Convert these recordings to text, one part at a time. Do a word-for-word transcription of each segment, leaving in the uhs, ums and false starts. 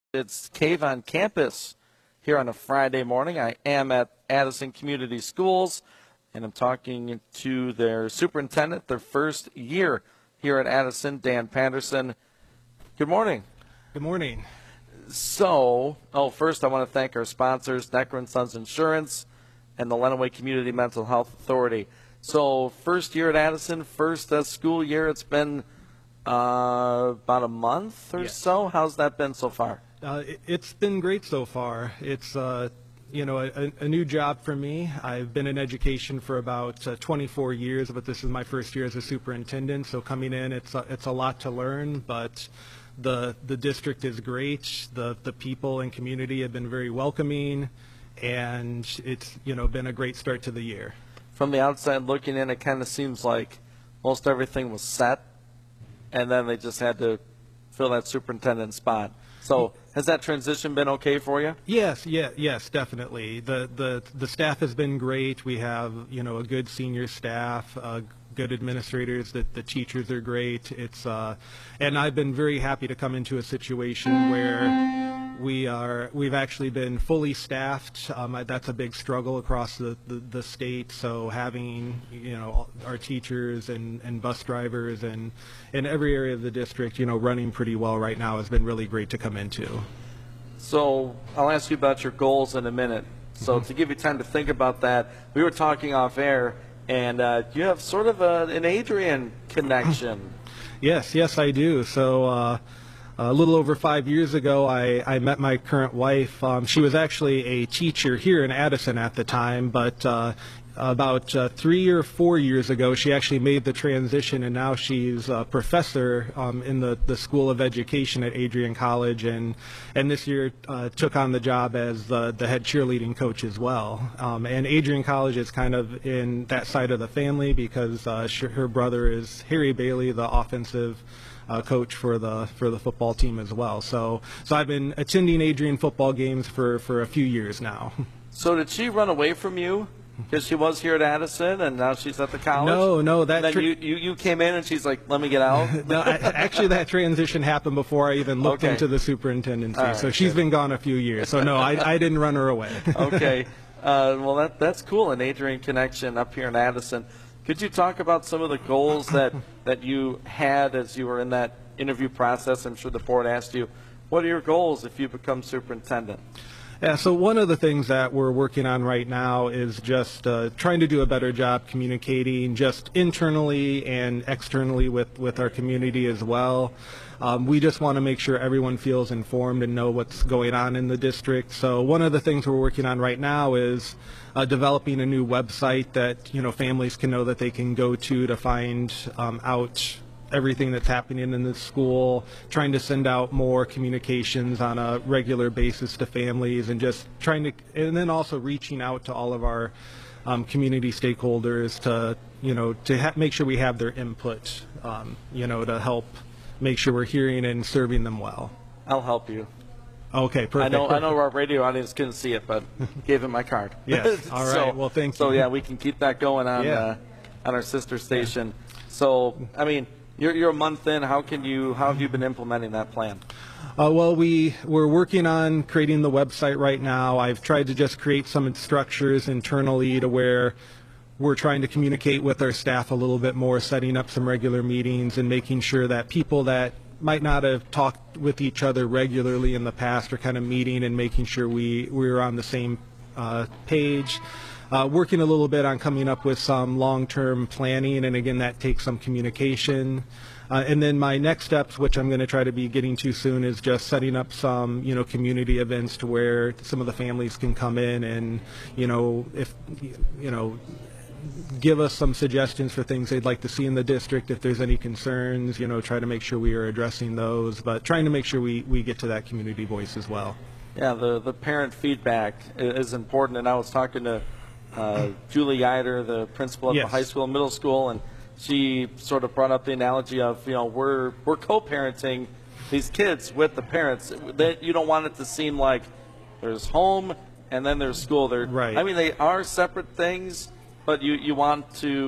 It's Cave on Campus here on a Friday morning. I am at Addison Community Schools, and I'm talking to their superintendent, their first year here at Addison, Dan Patterson. Good morning. Good morning. So, oh, first I want to thank our sponsors, Necker and Sons Insurance and the Lenawee Community Mental Health Authority. So, first year at Addison, first uh, school year. It's been uh, about a month or Yes. so. How's that been so far? Uh, it, it's been great so far. It's uh, you know a, a new job for me. I've been in education for about uh, twenty-four years, but this is my first year as a superintendent. So coming in, it's a, it's a lot to learn, but the the district is great. The the people and community have been very welcoming, and it's you know been a great start to the year. From the outside looking in, it kind of seems like most everything was set, and then they just had to fill that superintendent spot. So has that transition been okay for you? Yes, yeah, yes, definitely. The the the staff has been great. We have you know a good senior staff, uh, good administrators. The the teachers are great. It's uh, and I've been very happy to come into a situation where we are we've actually been fully staffed. Um, I- that's a big struggle across the, the, the state. So having you know our teachers and, and bus drivers and in every area of the district you know running pretty well right now has been really great to come into. So I'll ask you about your goals in a minute. So to give you time to think about that, we were talking off air, and uh, you have sort of a, an Adrian connection. Yes, yes, I do. So uh, a little over five years ago, I, I met my current wife. Um, she was actually a teacher here in Addison at the time, but uh, about uh, three or four years ago, she actually made the transition, and now she's a professor um, in the, the School of Education at Adrian College, and and this year uh, took on the job as the, the head cheerleading coach as well. Um, and Adrian College is kind of in that side of the family because uh, sh- her brother is Harry Bailey, the offensive Uh, coach for the for the football team as well. So so I've been attending Adrian football games for, for a few years now. So did she run away from you because she was here at Addison and now she's at the college? No, no, that And then tra- you, you, you came in and she's like, let me get out? no, I, actually that transition happened before I even looked Okay. into the superintendency. All right, so she's good. been gone a few years. So no, I, I didn't run her away. Okay. Uh, well, that that's cool, an Adrian connection up here in Addison. Could you talk about some of the goals that, that you had as you were in that interview process? I'm sure the board asked you, what are your goals if you become superintendent? Yeah, so one of the things that we're working on right now is just uh, trying to do a better job communicating just internally and externally with, with our community as well. Um, we just want to make sure everyone feels informed and know what's going on in the district. So one of the things we're working on right now is uh, developing a new website that you know families can know that they can go to to find um, out everything that's happening in the school, trying to send out more communications on a regular basis to families, and just trying to, and then also reaching out to all of our um, community stakeholders to, you know, to ha- make sure we have their input, um, you know, to help make sure we're hearing and serving them well. I'll help you. Okay, perfect. I know I perfect. know our radio audience couldn't see it, but gave him my card. Yes. All right. So- Well, thank So you. yeah, we can keep that going on Yeah. uh, on our sister station. So I mean, you're you're a month in. How can you? How have you been implementing that plan? Uh, well, we, we're working on creating the website right now. I've tried to just create some structures internally to where we're trying to communicate with our staff a little bit more, setting up some regular meetings and making sure that people that might not have talked with each other regularly in the past are kind of meeting and making sure we, we're on the same uh, page. Uh, working a little bit on coming up with some long-term planning, and again, that takes some communication. Uh, and then my next steps, which I'm going to try to be getting to soon, is just setting up some, you know, community events to where some of the families can come in and, you know, if, you know, give us some suggestions for things they'd like to see in the district. If there's any concerns, you know, try to make sure we are addressing those, but trying to make sure we, we get to that community voice as well. Yeah, the the parent feedback i- is important. And I was talking to uh, Julie Yider, the principal at Yes. the high school and middle school, and she sort of brought up the analogy of, you know, we're we're co-parenting these kids with the parents. That you don't want it to seem like there's home and then there's school. They're, Right. I mean, they are separate things, but you, you want to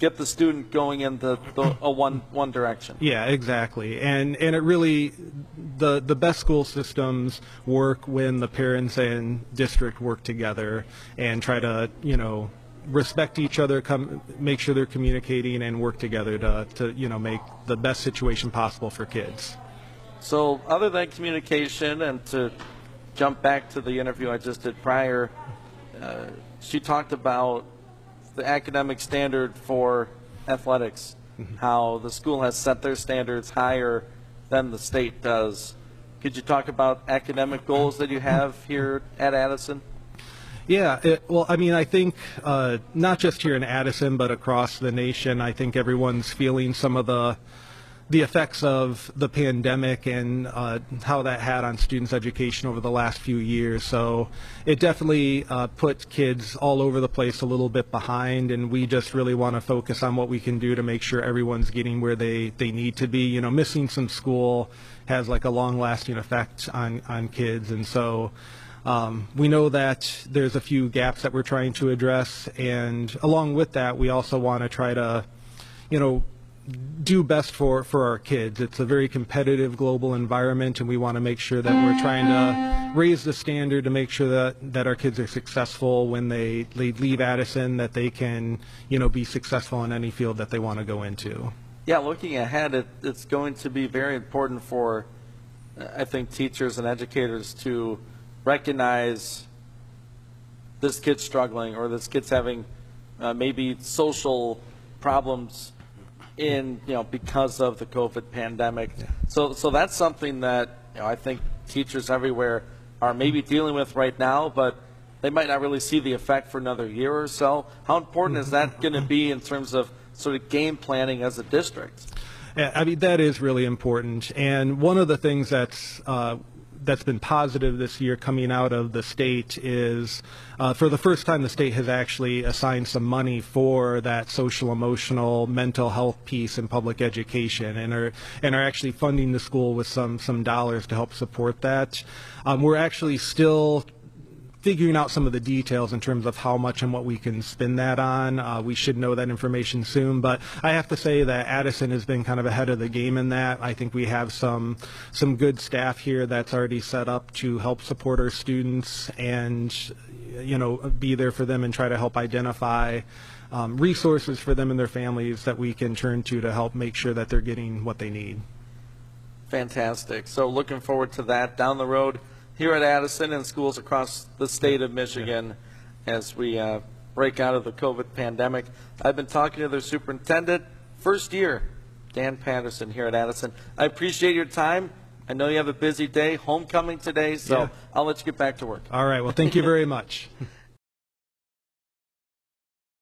get the student going in the, the a one one direction. Yeah, exactly. And and it really, the the best school systems work when the parents and district work together and try to, you know, respect each other, come make sure they're communicating and work together to, to you know, make the best situation possible for kids. So other than communication, and to jump back to the interview I just did prior, uh, she talked about the academic standard for athletics, how the school has set their standards higher than the state does. Could you talk about academic goals that you have here at Addison? Yeah, it, well, I mean, I think uh, not just here in Addison, but across the nation, I think everyone's feeling some of the the effects of the pandemic and uh, how that had on students' education over the last few years. So it definitely uh, put kids all over the place a little bit behind, and we just really want to focus on what we can do to make sure everyone's getting where they, they need to be. You know, missing some school has like a long-lasting effect on, on kids, and so Um, we know that there's a few gaps that we're trying to address, and along with that, we also want to try to, you know, do best for, for our kids. It's a very competitive global environment, and we want to make sure that we're trying to raise the standard to make sure that, that our kids are successful when they, they leave Addison, that they can, you know, be successful in any field that they want to go into. Yeah, looking ahead, it, it's going to be very important for, I think, teachers and educators to recognize this kid's struggling, or this kid's having uh, maybe social problems in, you know, because of the COVID pandemic. Yeah. So, so that's something that, you know, I think teachers everywhere are maybe dealing with right now, but they might not really see the effect for another year or so. How important is that going to be in terms of sort of game planning as a district? Yeah, I mean, that is really important. And one of the things that's uh, that's been positive this year coming out of the state is, uh, for the first time, the state has actually assigned some money for that social, emotional, mental health piece in public education, and are and are actually funding the school with some some dollars to help support that. Um, we're actually still figuring out some of the details in terms of how much and what we can spend that on. Uh, we should know that information soon, but I have to say that Addison has been kind of ahead of the game in that. I think we have some some good staff here that's already set up to help support our students and, you know, be there for them and try to help identify um, resources for them and their families that we can turn to to help make sure that they're getting what they need. Fantastic. So looking forward to that down the road here at Addison and schools across the state of Michigan as we uh, break out of the COVID pandemic. I've been talking to their superintendent, first year, Dan Patterson here at Addison. I appreciate your time. I know you have a busy day, homecoming today, so Yeah. I'll let you get back to work. All right. Well, thank you very much.